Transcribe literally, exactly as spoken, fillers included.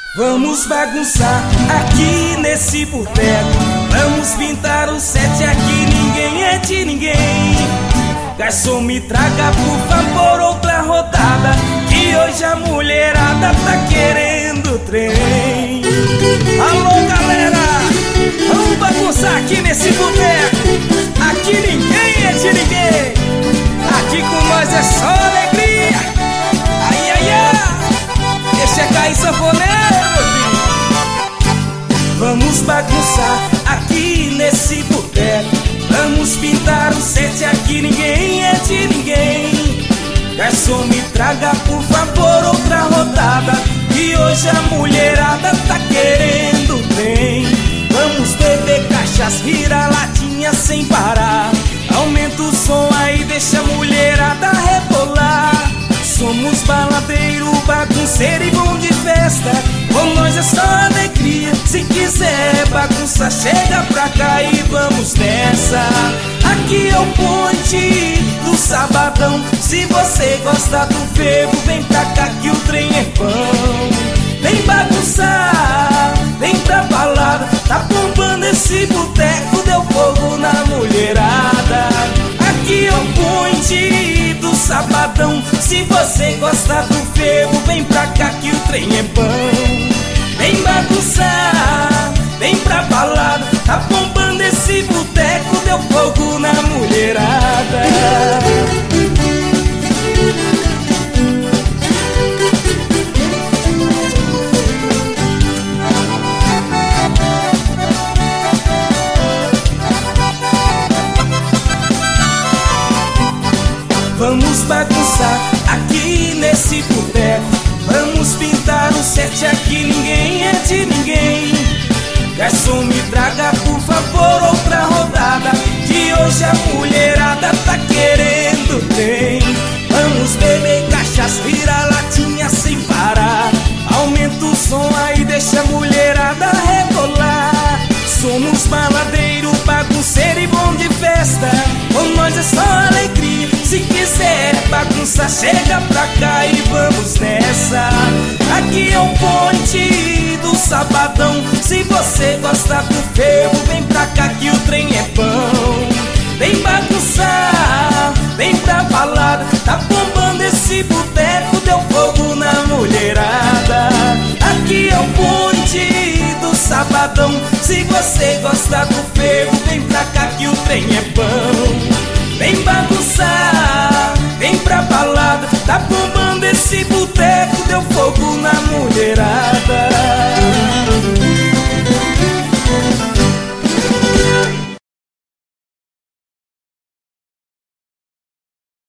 Vamos bagunçar aqui nesse boteco. Vamos pintar o set aqui, ninguém é de ninguém. Garçom, me traga por favor outra rodada, que hoje a mulherada tá querendo trem. Alô galera, vamos bagunçar aqui nesse boteco. Aqui ninguém é de ninguém. Aqui com nós é só alegria. Ai, ai, ai, deixa cair sanfoneiro, meu filho. Vamos bagunçar aqui nesse boteco. Vamos pintar o set aqui, ninguém é de ninguém. Garçom, me traga por favor outra rodada, que hoje a mulherada tá querendo bem. Vamos beber cachaça, virar latinha sem parar. Aumenta o som aí, deixa a mulherada rebolar. Somos baladeiro, bagunceiro e bom de festa. Com nós é só alegria. Se quiser bagunça, chega pra cá e vamos nessa. Aqui é o ponte do sabadão. Se você gosta do fervo, vem pra cá que o trem é bom. Vem bagunçar, vem pra balada. Tá bombando esse boteco, deu fogo na mulherada. Aqui é o ponte do sabadão. Se você gosta do fervo, vem pra cá que o trem é bom. Vem bagunçar, vem pra balada. Tá bombando esse boteco, deu fogo na mulherada. Vamos bagunçar aqui nesse boteco. Vamos pintar o set aqui, ninguém é de ninguém. Garçom, me traga por favor outra rodada, que hoje a mulherada tá querendo bem. Vamos beber cachaça, virar latinha sem parar. Aumenta o som aí, deixa a mulherada rebolar. Somos baladeiro, bagunceiro e bom de festa. Com nós é só alegria. Se quiser bagunça, chega pra cá e vamos nessa. Aqui é o ponte do sabadão. Se você gosta do fervo, vem pra cá que o trem é bom. Vem bagunçar, vem pra balada. Tá bombando esse boteco, deu fogo na mulherada. Aqui é o ponte do sabadão. Se você gosta do